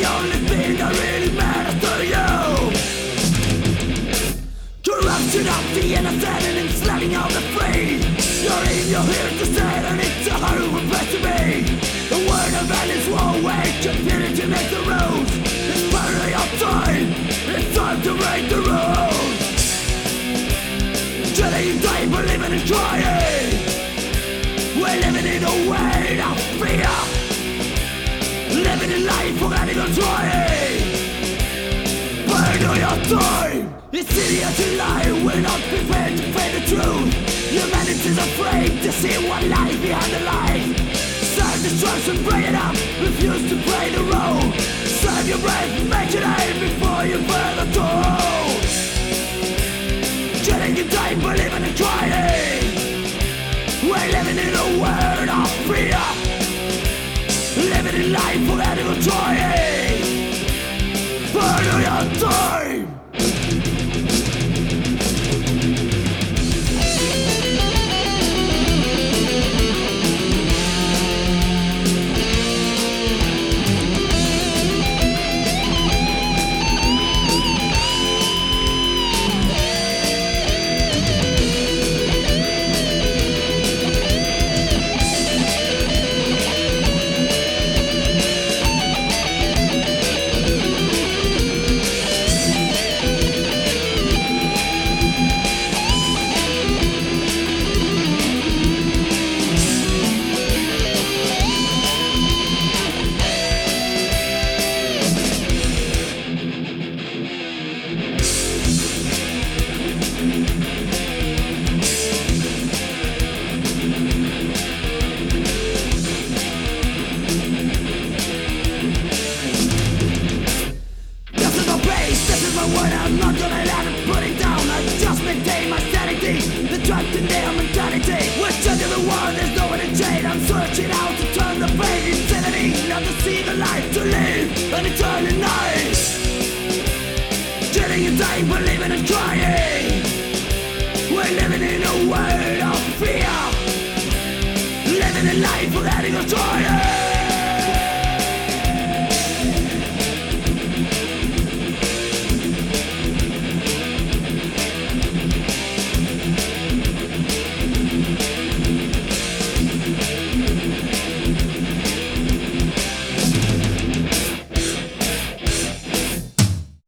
the only thing that really matters to you. Corruption of the innocent and enslaving of the free. You're here to stand and it's a horrible place to be. The word of endless war wage, continue to make the rules. It's finally up time, it's time to break the rules. Killing, dying, believing and trying. We're living in a world of fear. Living in life, forgetting or trying. Burn all your time. It's easier to lie, we're not prepared to face the truth. Humanity's afraid to see what lies behind the lies. Self-destruction, bring it up, refuse to play the role. Save your breath, make it aim before you burn the toll. Killing and dying, believing and trying. We're living in a world of fear. Living in life, forgetting or trying. Burn all your time. I'm not gonna let it put it down. I just maintain my sanity. The trapped in their mentality. We're stuck in the world, there's no one in chain. I'm searching out to turn the page. Insanity, not to see the light, to live an eternal night. Killing and dying, believing and trying. We're living in a world of fear. Living a life forgetting or trying.